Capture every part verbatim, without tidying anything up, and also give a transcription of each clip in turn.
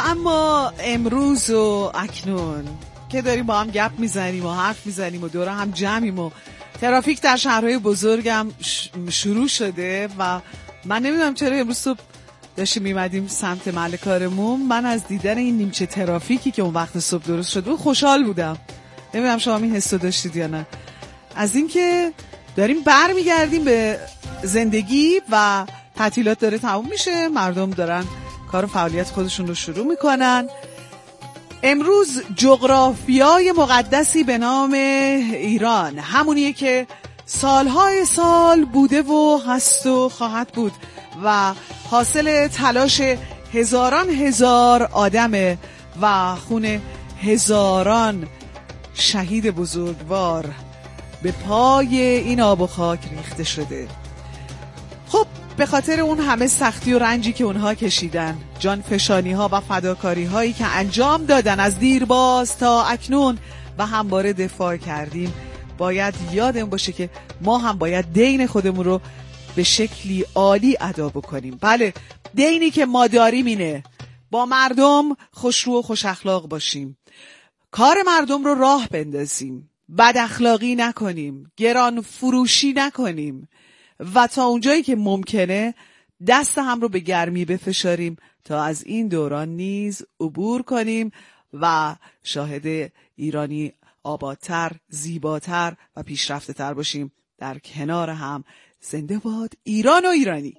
اما امروز و اکنون که داریم با هم گپ میزنیم و حرف میزنیم و دور هم جمعیم و ترافیک در شهرهای بزرگم شروع شده و من نمیدونم چرا امروز صبح داشتیم میمدیم سمت محل کارمون، من از دیدن این نیمچه ترافیکی که اون وقت صبح درست شده خوشحال بودم. نمیدونم شما این حسو داشتید یا نه، از اینکه داریم بر میگردیم به زندگی و تعطیلات داره تموم میشه، مردم دارن کار و فعالیت خودشون رو شروع میکنن. امروز جغرافیای مقدسی به نام ایران، همونیه که سالهای سال بوده و هست و خواهد بود و حاصل تلاش هزاران هزار آدمه و خون هزاران شهید بزرگوار به پای این آب و خاک ریخته شده. خب به خاطر اون همه سختی و رنجی که اونها کشیدن، جان فشانی ها و فداکاری هایی که انجام دادن از دیرباز تا اکنون و همواره دفاع کردیم، باید یادم باشه که ما هم باید دین خودمون رو به شکلی عالی ادا بکنیم. بله، دینی که ما داریم اینه با مردم خوشرو و خوش اخلاق باشیم، کار مردم رو راه بندازیم، بد اخلاقی نکنیم، گران فروشی نکنیم و تا اونجایی که ممکنه دست هم رو به گرمی بفشاریم تا از این دوران نیز عبور کنیم و شاهد ایرانی آبادتر، زیباتر و پیشرفته تر باشیم. در کنار هم زنده باد ایران و ایرانی.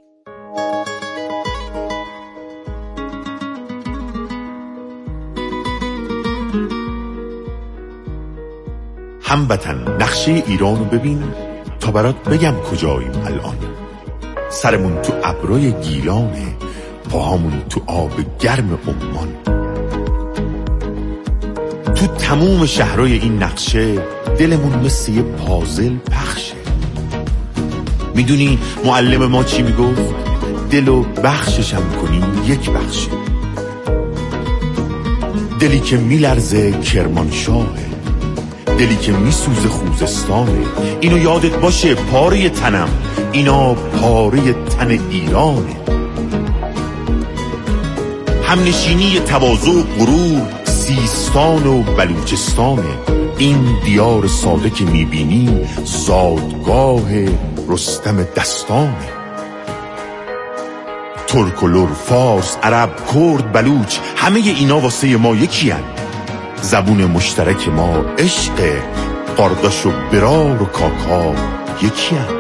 هموطن نقشه ایرانو ببین تا برات بگم کجاییم الان. سرمون تو ابرای گیلانه، پاهامون تو آب گرم عمان. تو تموم شهرهای این نقشه دلمون مثل یه پازل پخشه. میدونی معلم ما چی میگفت؟ دلو بخششم کنی یک بخشه. دلی که میلرزه کرمانشاهه، دلی که میسوزه خوزستانه. اینو یادت باشه پاره تنم، اینا پاره تن ایرانه. همنشینی تواضع و غرور سیستان و بلوچستانه. این دیار ساده که میبینی زادگاه رستم دستانه. ترک و لر، فارس، عرب، کرد، بلوچ، همه اینا واسه ما یکی هن. زبون مشترک ما عشق، قارداش و برار و کاکا یکی هن.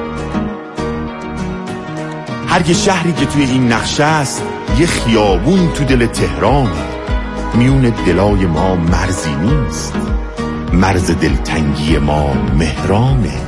هر یه شهری که توی این نقشه است یه خیابون تو دل تهرانه. میون دلای ما مرزی نیست، مرز دلتنگی ما مهرانه.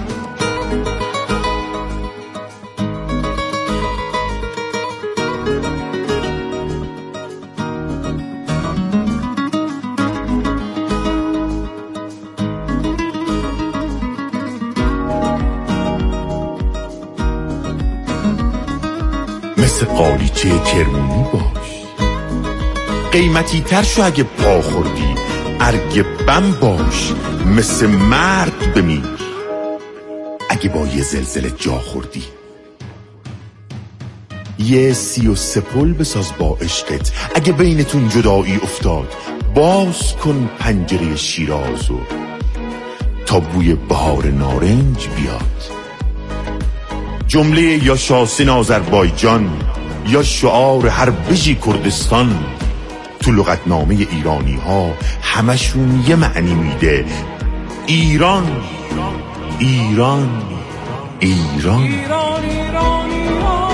مثل قالیچه کرمونی باش، قیمتی تر شو اگه پا خوردی، ارگ بم باش، مثل مرد بمیر اگه با یه زلزله جا خوردی. یه سی و سپل بساز با عشقت، اگه بینتون جدایی افتاد باز کن پنجره شیرازو تا بوی بهار نارنج بیاد. جمله یا شاسن آذربایجان یا شعار هر بژی کردستان تو لغتنامه ایرانی ها همشون یه معنی میده: ایران ایران ایران, ایران, ایران, ایران.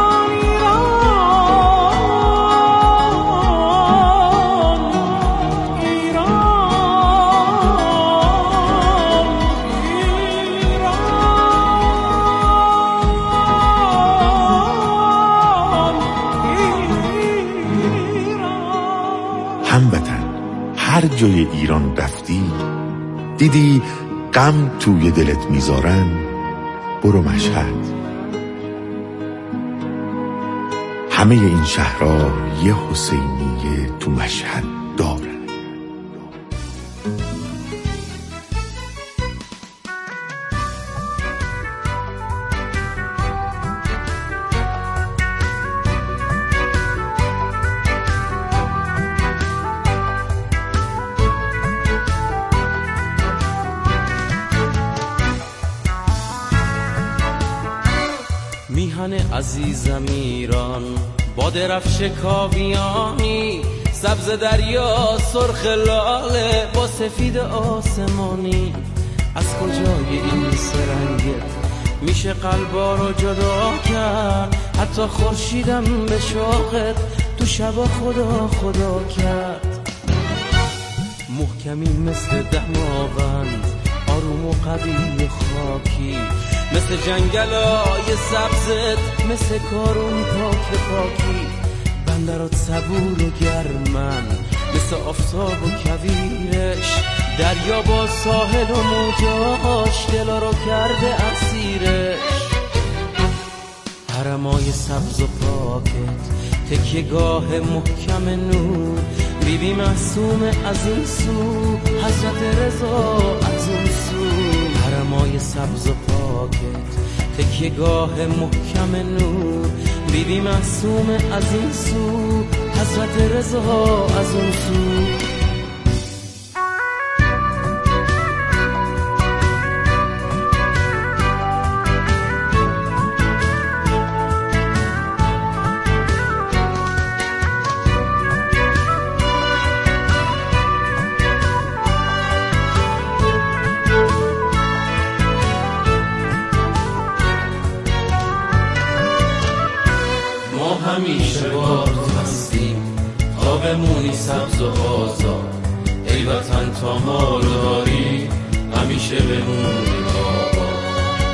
هموطن، هر جای ایران رفتی دیدی غم توی دلت میذارن، برو مشهد. همه این شهرها یه حسینیه تو مشهد دارن. میهن عزیزم ایران، با درفش کاویانی، سبز دریا سرخ لاله با سفید آسمانی. از کجای این سرنگت میشه قلبا رو جدا کرد؟ حتی خورشیدم به شوقت تو شبا خدا خدا کرد. محکمی مثل دماوند، آروم و قوی و خاکی، مثل جنگلای سبزت، مثل کارون پاک پاکی. بندرات صبور و گرمن، مثل آفتاب و کویرش، دریا با ساحل و موجاش دلا رو کرده اسیرش. حرمای سبز و پاکت، تکیه‌گاه محکم نور، بی بی معصوم از این سو، حضرت رضا از اون سو. حرمای سبز و پاکت، تکیه‌گاه محکم نور، بی بی معصوم از این سو، حضرت رضا از اون سو. همیشه با تو هستیم تا بمونی سبز و آزاد. ای وطن تا ما رو داری همیشه بمونی آباد.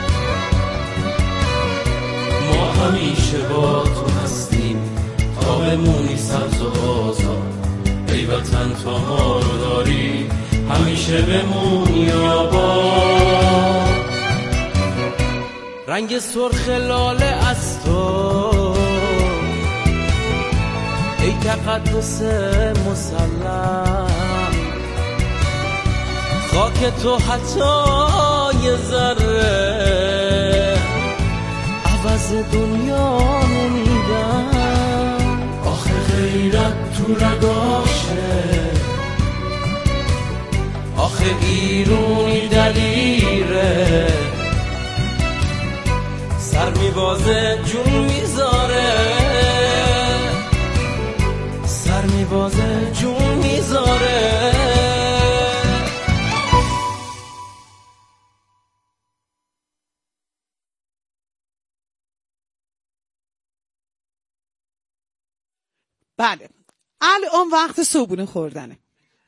ما همیشه با تو هستیم تا بمونی سبز و آزاد. ای وطن تا ما رو داری همیشه بمونی آباد. رنگ سرخ لاله از تو ای تقدس مسلم، خاک تو حتی یه ذره عوض دنیا نمیدم. آخه غیرت تو رگاشه، آخه ایرونی دلیره، سر میبازه جون میذاره، سر میبازه جون میذاره. بله الان وقت صبحونه خوردنه.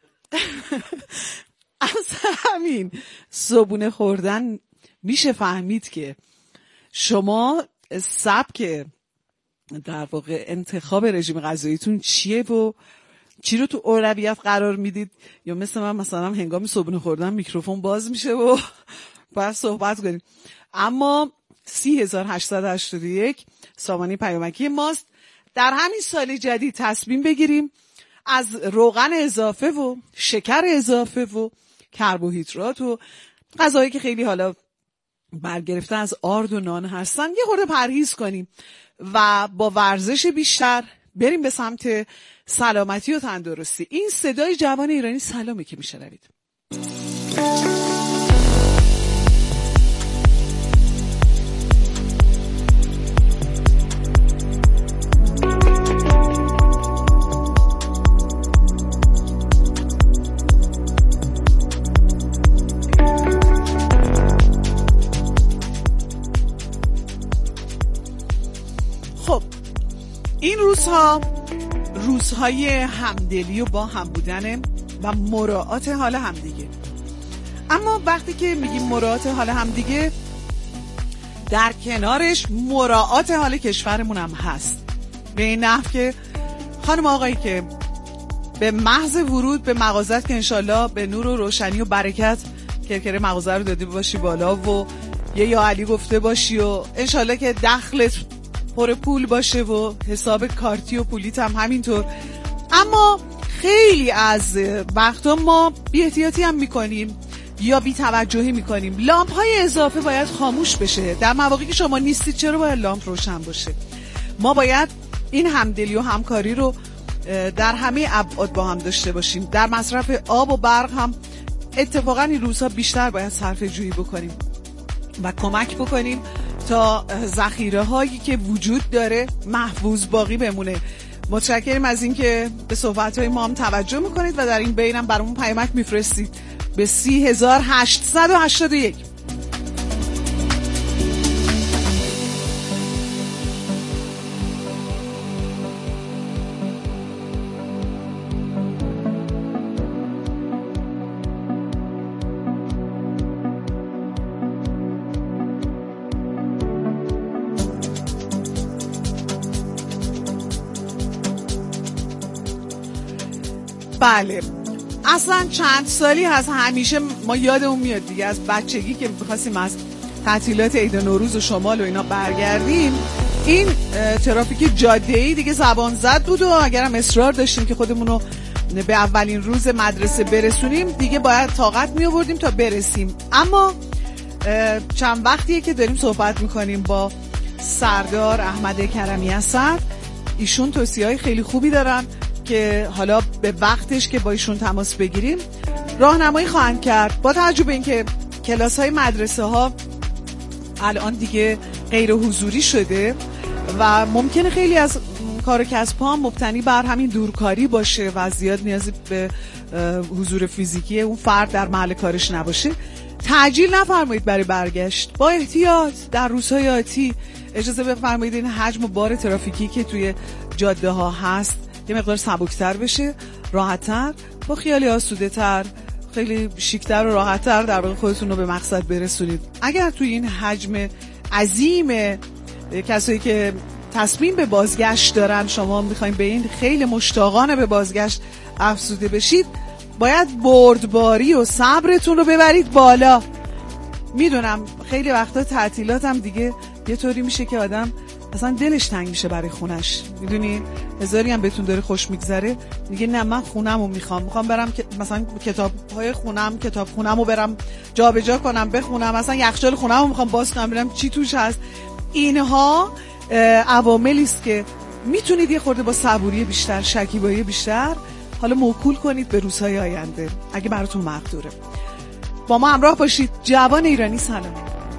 از همین صبحونه خوردن میشه فهمید که شما سبک در واقع انتخاب رژیم غذاییتون چیه و چی رو تو اولویت قرار میدید. یا مثل من مثلا هنگام صبحونه خوردن میکروفون باز میشه و باید صحبت کنیم. اما سی هزار هشتصد و هشتاد و یک سامانه پیامکی ماست. در همین سال جدید تصمیم بگیریم از روغن اضافه و شکر اضافه و کربوهیدرات و غذایی که خیلی حالا برگرفته از آرد و نان هستن یه خورده پرهیز کنیم و با ورزش بیشتر بریم به سمت سلامتی و تندرستی. این صدای جوان ایرانی سلامی که میشنوید. خب این روزها روزهای همدلی و با هم بودن و مراعات حال همدیگه. اما وقتی که میگیم مراعات حال همدیگه در کنارش مراعات حال کشورمون هم هست، به این نحو که خانم آقایی که به محض ورود به مغازت که انشالله به نور و روشنی و برکت کرکره مغازه رو داده باشی بالا و یه یا علی گفته باشی و انشالله که دخلت پر پول باشه و حساب کارتی و پولیت هم همینطور. اما خیلی از وقتا ما بی احتیاطی هم میکنیم یا بی توجهی میکنیم. لامپ های اضافه باید خاموش بشه. در مواقعی که شما نیستید چرا باید لامپ روشن باشه؟ ما باید این همدلی و همکاری رو در همه ابعاد با هم داشته باشیم. در مصرف آب و برق هم اتفاقا این روزها بیشتر باید صرفه جویی بکنیم و کمک بکنیم تا ذخیره هایی که وجود داره محفوظ باقی بمونه. متشکرم از این که به صحبت های ما هم توجه میکنید و در این بینم برامون پیامک میفرستید به سی هزار هشتصد و هشتاد و یک. بله، اصلا چند سالی هست همیشه ما یادمون میاد دیگه از بچگی که می‌خواستیم از تعطیلات عید نوروز و شمال و اینا برگردیم، این ترافیک جاده‌ای دیگه زبان زد بود و اگرم اصرار داشتیم که خودمون رو به اولین روز مدرسه برسونیم دیگه باید طاقت می آوردیم تا برسیم. اما چند وقتیه که داریم صحبت میکنیم با سردار احمد کرمی اسد. ایشون توصیه‌های خیلی خوبی دارن که حالا به وقتش که با ایشون تماس بگیریم راهنمایی خواهند کرد. با توجه به اینکه کلاس‌های مدرسه ها الان دیگه غیر حضوری شده و ممکنه خیلی از کار و کسب ها مبتنی بر همین دورکاری باشه و زیاد نیازی به حضور فیزیکی اون فرد در محل کارش نباشه، تعجیل نفرمایید برای برگشت. با احتیاط در روزهای آتی اجازه بفرمایید این حجم و بار ترافیکی که توی جاده ها هست یه مقدار سبکتر بشه، راحت‌تر، با خیالی آسوده تر، خیلی شیکتر و راحت‌تر در واقع خودتون رو به مقصد برسونید. اگر توی این حجم عظیم کسایی که تصمیم به بازگشت دارن شما میخواین به این خیلی مشتاقانه به بازگشت افزوده بشید، باید بردباری و صبرتون رو ببرید بالا. میدونم خیلی وقتا تعطیلاتم دیگه یه طوری میشه که آدم اصلا دلش تنگ میشه برای خونش، میدونی هزاری هم بهتون داره خوش میگذره میگه نه من خونمو میخوام میخوام برم که مثلا کتاب‌های خونم کتاب خونمو برم جابجا کنم بخونم، مثلا یخچال خونمو میخوام باز کنم ببینم چی توش هست. اینها عواملی است که میتونید یه خورده با صبوری بیشتر، شکیبایی بیشتر حالا موکول کنید به روزهای آینده اگه براتون مقدوره. با ما همراه باشید. جوان ایرانی سلام.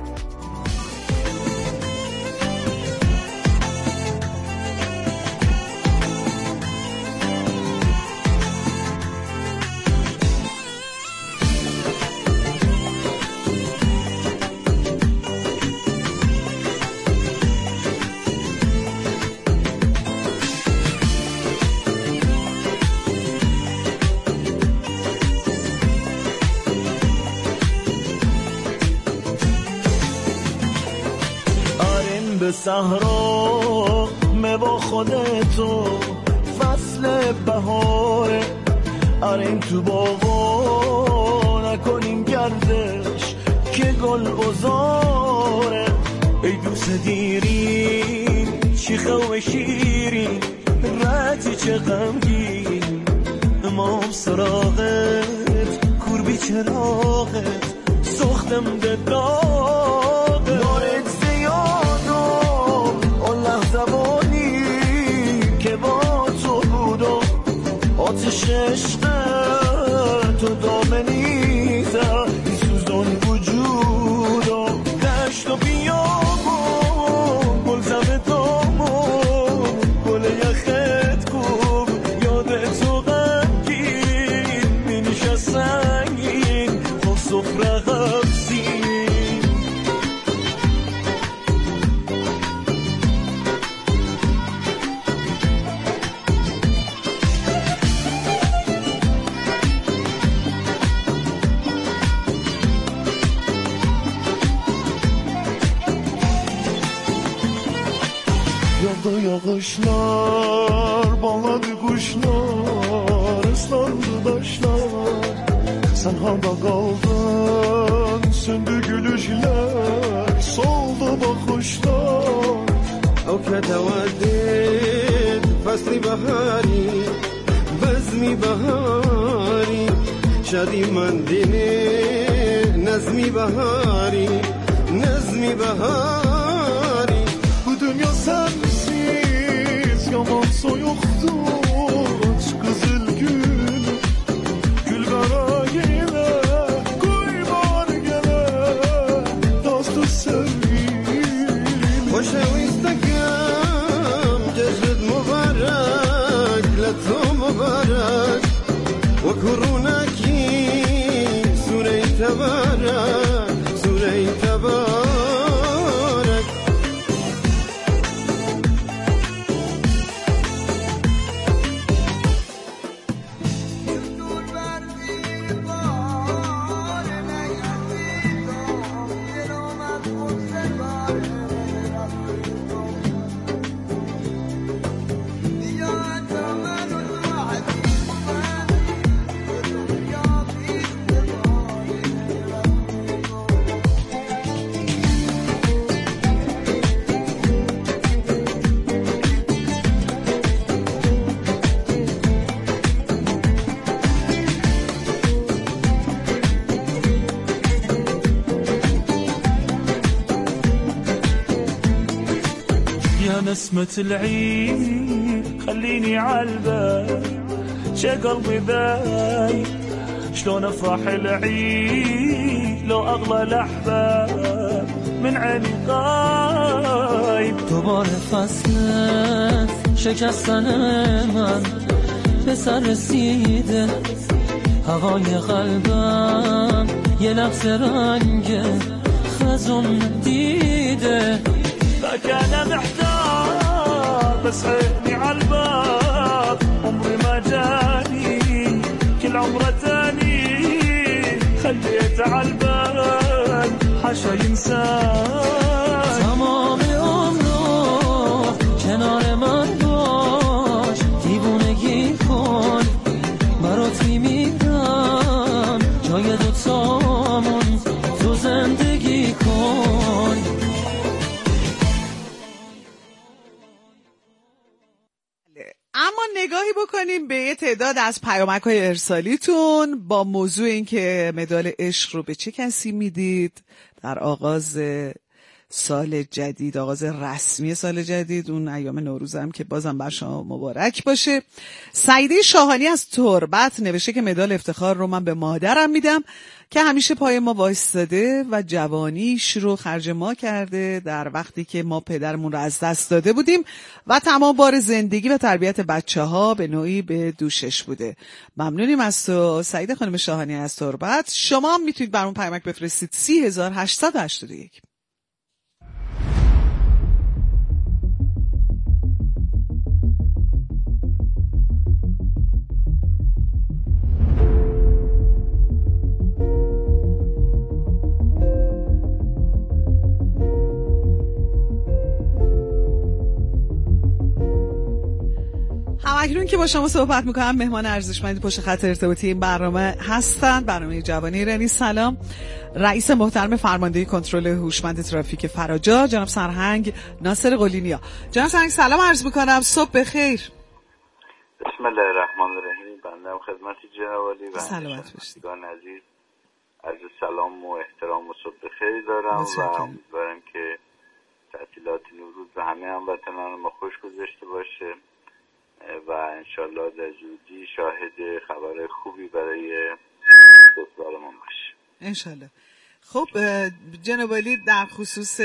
صحرا می با خودتو فصل بهاره، آرین تو باغا نکنیم گردش که گل بزاره. ای دوست دیرین چی خواه شیرین رتی چه غمگین، امام سراغت کور بی چراغت سختم ده داغه. دارت زبانی که با تو بودم آتش عشق تو دامنیزه سوزان وجودم دشت و بیابون گلزم دامون گل یخت کوب یاد تو غمگین مینشه سنگین با سفره غمزین. Yağışlar, bağladı kuşlar, ıslandı taşlar. Sen handa kaldın, söndü gülüşler, soldu bakışlar. O keteveddit, fasli bahari, bezmi bahari. Şadi mendini, nezmi bahari, nezmi bahari. Bu dünya sen yaman soyuktur aç kızıl gül, gül kara gele koy bar gele dostu sevgili. خوشویستکم جشنت مبارک لطو مبارک و کرونکی سوره تبارک سوره تبارک نسمة العيد خليني عالبال شا قلبي ذاي شلون افرح العيد لو اغلى الاحباب من عيني غايب دوباره فصل شکستن من به سر رسیده هوای قلبم یه لحظه رنگ خزون دیده فكان محتار بس عيني عالباب عمري ما جاني كل عمره تاني خليت عالبال حشا ينسان تمام عمرو کنار من باش دیوونگی کن براتی میرم جای دوتامون تو زندگی کن. اما نگاهی بکنیم به یه تعداد از پیامک‌های ارسالیتون با موضوع این که مدال عشق رو به چه کسی میدید در آغاز سال جدید، آغاز رسمی سال جدید، اون ایام نوروز هم که بازم بر شما مبارک باشه. سعیده شاهانی از تربت نوشته که مدال افتخار رو من به مادرم میدم که همیشه پای ما وایستاده و جوانیش رو خرج ما کرده در وقتی که ما پدرمون رو از دست داده بودیم و تمام بار زندگی و تربیت بچه ها به نوعی به دوشش بوده. ممنونیم از تو سعیده خانم شاهانی از تربت. شما هم میتونید برامون پیامک بفرستید سی هزار هشتصد و هشتاد و یک. همکنون که با شما صحبت میکنم مهمان ارزشمندی پشت خط ارتباطی این برنامه هستند، برنامه جوانی ایرانی. سلام، رئیس محترم فرماندهی کنترل هوشمند ترافیک فراجا جناب سرهنگ ناصر قلینیا. جناب سرهنگ سلام عرض میکنم، صبح بخیر. بسم الله الرحمن الرحیم. بنده خدمت جناب عالی و سلامت باشید عزیز عرض سلام و احترام و صبح بخیر دارم و امیدوارم که تعطیلات نوروز به همه هموطنان ما خوش گذشته باشه و انشالله در زودی شاهد خبر خوبی برای کشورمون باشه انشالله. خب جناب عالی در خصوص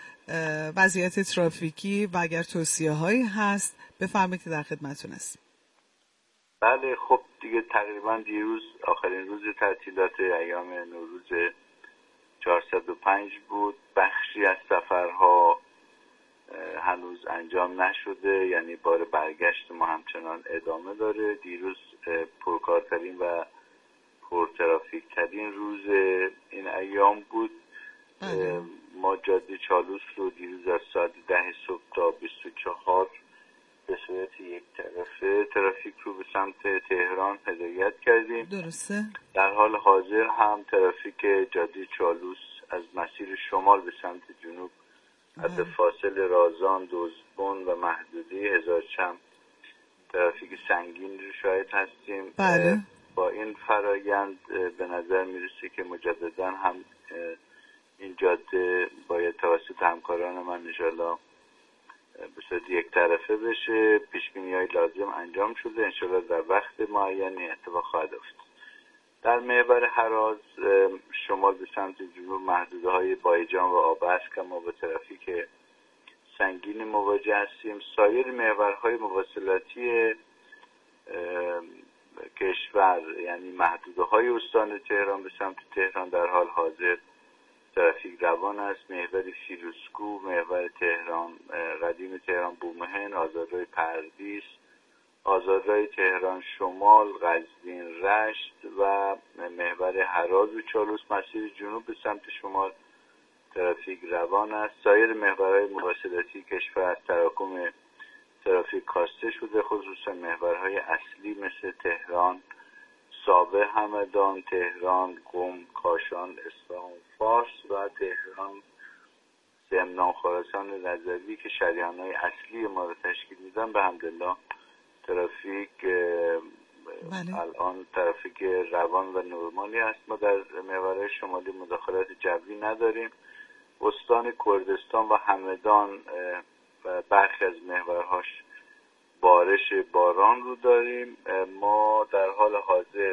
وضعیت ترافیکی و اگر توصیه هایی هست بفرمایید که در خدمتتون هستیم. بله خب دیگه تقریبا دیروز آخرین روز تعطیلات ایام نوروز چهارصد و پنج بود. بخشی از سفرها هنوز انجام نشده، یعنی بار برگشت ما همچنان ادامه داره. دیروز پرکارترین و پرترافیک ترین روز این ایام بود. اه. ما جاده چالوس رو دیروز از ساعت ده صبح تا بیست و چهار به صورت یک طرفه ترافیک رو به سمت تهران هدایت کردیم. درسته. در حال حاضر هم ترافیک جاده چالوس از مسیر شمال به سمت جنوب از فاصل رازان، دوزبون و محدوده هزار چم ترافیک سنگین رو شاهد هستیم. بله. با این فرایند به نظر میرسه که مجددا هم این جاده باید توسط همکاران من انشالله به صورت یک طرفه بشه. پیشبینی‌های لازم انجام شده، انشالله در وقت معینی اتفاق خواهد افتاد. در محور هراز شمال به سمت جنوب محدوده های بایجان و آبست که ما با ترافیک سنگین مواجه هستیم. سایر محورهای مواصلاتی کشور، یعنی محدوده‌های استان تهران به سمت تهران در حال حاضر ترافیک روان است. محور فیروزکوه، محور تهران قدیم تهران بومهن، آزادراه پردیس، آزادراه تهران شمال، قزوین رشت و محور هراز و چالوس مسیر جنوب به سمت شمال ترافیک روان است. سایر محورهای مواصلاتی کشور از تراکم ترافیک کاسته شده، خصوصا محورهای اصلی مثل تهران سابه همدان، تهران قم، کاشان، اصفهان فارس و تهران زمنان خراسان رضوی که شریان‌های اصلی ما را تشکیل میدن. به حمدالله ترافیک بله. الان ترافیک روان و نرمالی است. ما در محورهای شمالی مداخلات جوی نداریم. استان کردستان و همدان و برخی از محورهاش بارش باران رو داریم. ما در حال حاضر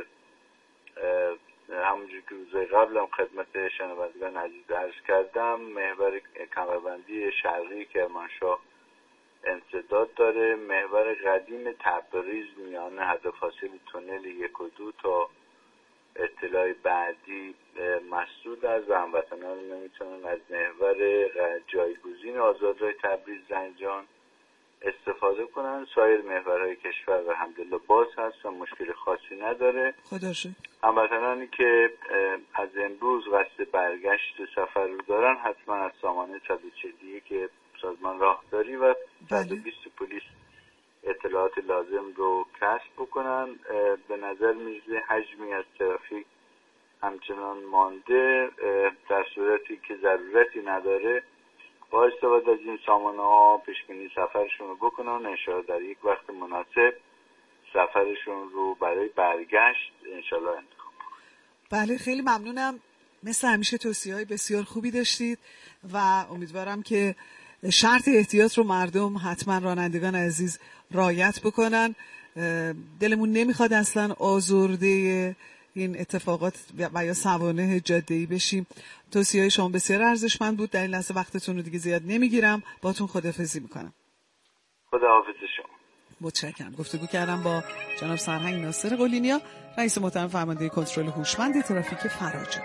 همونجور که روزهای قبل هم خدمت شنوندگان عزیز عرض کردم، محور کمربندی شرقی کرمانشاه انسداد داره. محور قدیم تبریز میانه حد فاصل تونل یک و دو تا اطلاع بعدی مسدود است و هموطنان نمیتونن از محور جایگزین آزادراه تبریز زنجان استفاده کنن. سایر محورهای کشور و الحمدلله باز هست و مشکل خاصی نداره. خدا شکر. هموطنانی که از امروز قصد برگشت سفر رو دارن حتما از سامانه صد و چهل و یک که سازمان راهداری و صد و بیست پلیس اطلاعات لازم رو کسب بکنن. به نظر میرسه حجمی از ترافیک همچنان مانده. در صورتی که ضرورتی نداره با استفاده از این سامانه ها پیشبینی سفرشون رو بکنن، انشاءالله در یک وقت مناسب سفرشون رو برای برگشت انشاءالله انتخاب. بله خیلی ممنونم. مثل همیشه توصیه های بسیار خوبی داشتید و امیدوارم که شرط احتیاط رو مردم حتما رانندگان عزیز رعایت بکنن. دلمون نمیخواد اصلا آزرده این اتفاقات و یا سوانح جاده‌ای بشیم. توصیه‌های شما بسیار ارزشمند بود. در این لحظه وقتتون رو دیگه زیاد نمیگیرم. باتون خداحافظی میکنم. خداحافظ شما. متشکرم. گفتگو کردم با جناب سرهنگ ناصر قلینیا، رئیس محترم فرمانده کنترل هوشمند ترافیک فراجه.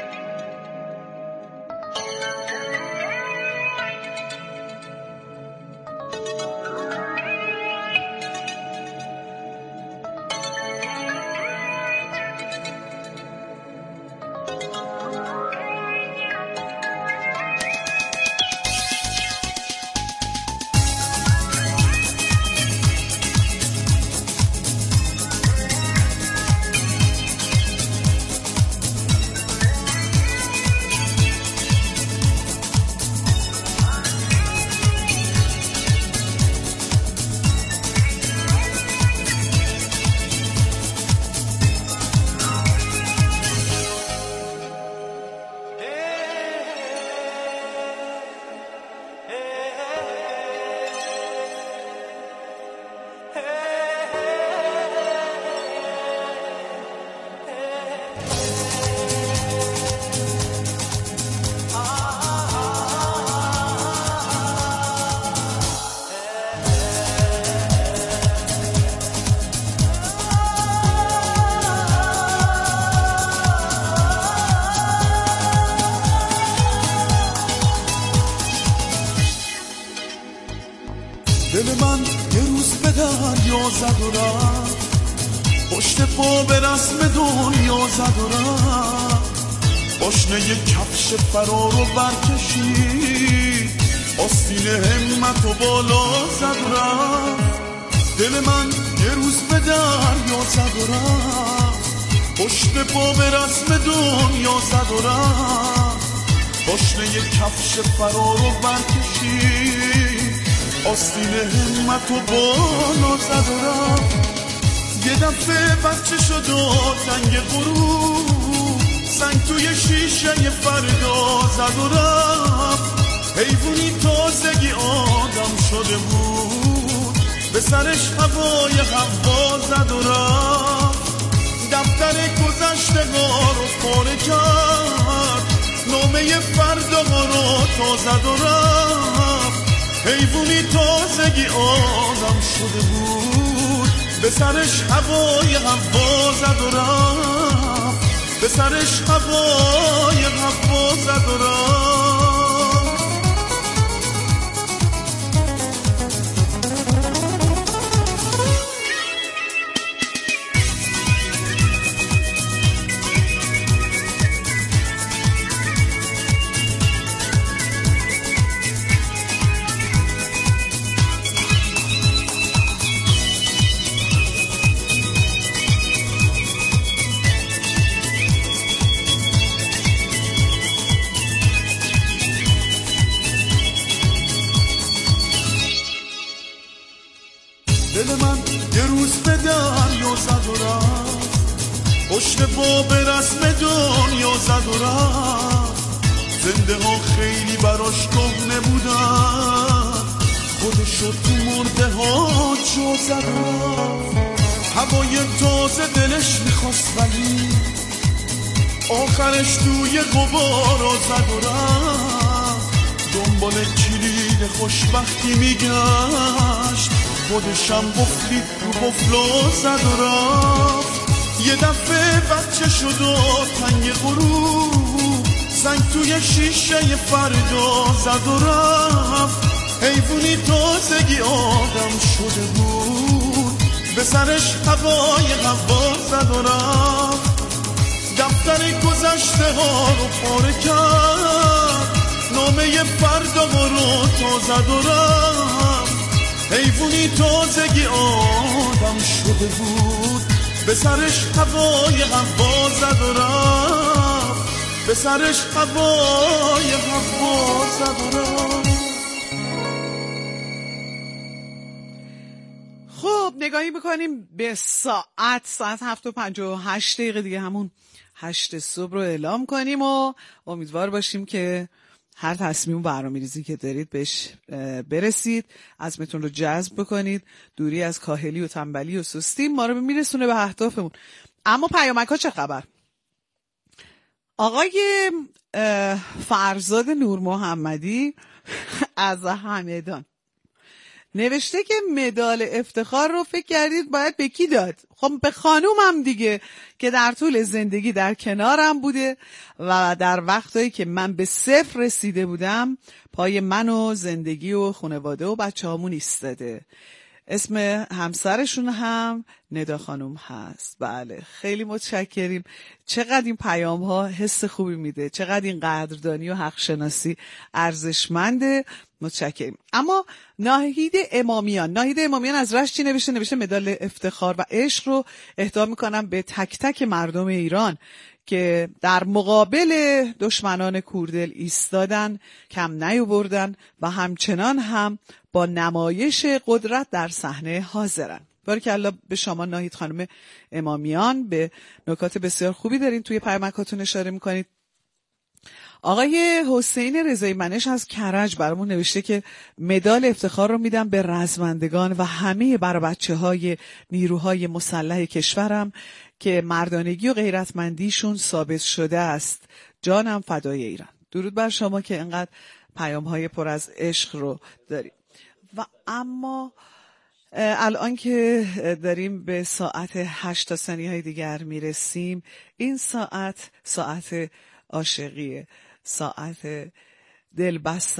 دل من یه روز به دریا زد و رفت، پشت پا به رسم دنیا زد و رفت، پاشنه یه کفش فرار و برکشید، آستین همت و بالا زد و رفت. دل من یه روز به دریا زد و رفت، پشت پا به رسم دنیا زد و رفت، پاشنه یه کفش فرار و برکشید، آستین همت و بالا زد و رفت. یه دفعه بچه شد و زنگ غروب، سنگ توی شیشه فردا زد و رفت. حیوانی تازگی آدم شده بود، به سرش هوای هوا زد و رفت. دفتر گذشتگاه رو پاره کرد، نامه فردا رو تا زد و رفت. حیوونی تازگی آدم شده بود، به سرش هوای هوا زد و رفت، به سرش هوای هوا زد و رفت. دل من یه روز به دریا زد و رفت، پشت باب رسم دنیا زد و رفت. زنده ها خیلی براش کهنه بودن، خودشو تو مرده ها جا زد و رفت. هوای تازه دلش میخواست ولی آخرش توی غبارا زد و رفت. دنبال کلید خوشبختی میگشت، خودشم قفلی رو قفلا زد و رفت. یه دفعه بچه شد و تنگ غروب، سنگ توی شیشه فردا زد و رفت. حیوونی تازگی آدم شده بود، به سرش هوای هوا زد و رفت. دفتر گذشته ها رو پاره کرد، نامه فردا رو تا زد و رفت. حیوونی تازگی آدم شده بود، به سرش هوای هوا زد و رفت، به سرش هوای هوا زد و رفت. خب نگاهی بکنیم به ساعت ساعت هفت و پنجاه و هشت دقیقه دیگه همون هشت صبح رو اعلام کنیم و امیدوار باشیم که هر تصمیم و برنامه‌ریزی که دارید بهش برسید، عزمتون رو جذب بکنید، دوری از کاهلی و تنبلی و سستی ما رو میرسونه به اهدافمون. اما پیامک ها چه خبر؟ آقای فرزاد نور محمدی از همدان نوشته که مدال افتخار رو فکر کردید باید به کی داد؟ خب به خانومم دیگه، که در طول زندگی در کنارم بوده و در وقتایی که من به صفر رسیده بودم پای من و زندگی و خانواده و بچه هامون ایستاده. اسم همسرشون هم ندا خانوم هست. بله خیلی متشکریم. چقدر این پیام ها حس خوبی میده، چقدر این قدردانی و حق شناسی ارزشمنده. متشکریم. اما ناهید امامیان ناهید امامیان از رشت چی نوشته؟ نوشته مدال افتخار و عشق رو اهدا میکنم به تک تک مردم ایران که در مقابل دشمنان کوردل ایستادن، کم نیاوردن و همچنان هم با نمایش قدرت در صحنه حاضرن. بارکالله به شما ناهید خانم امامیان، به نکات بسیار خوبی دارین توی پیامکاتون اشاره میکنید. آقای حسین رضایی منش از کرج برامون نوشته که مدال افتخار رو میدم به رزمندگان و همه بر بچه های نیروهای مسلح کشورم که مردانگی و غیرتمندیشون ثابت شده است. جانم فدای ایران. درود بر شما که انقدر پیام های پر از عشق رو داریم. و اما الان که داریم به ساعت هشت تا ثانیه های دیگر میرسیم، این ساعت ساعت عاشقیه، ساعت دلبست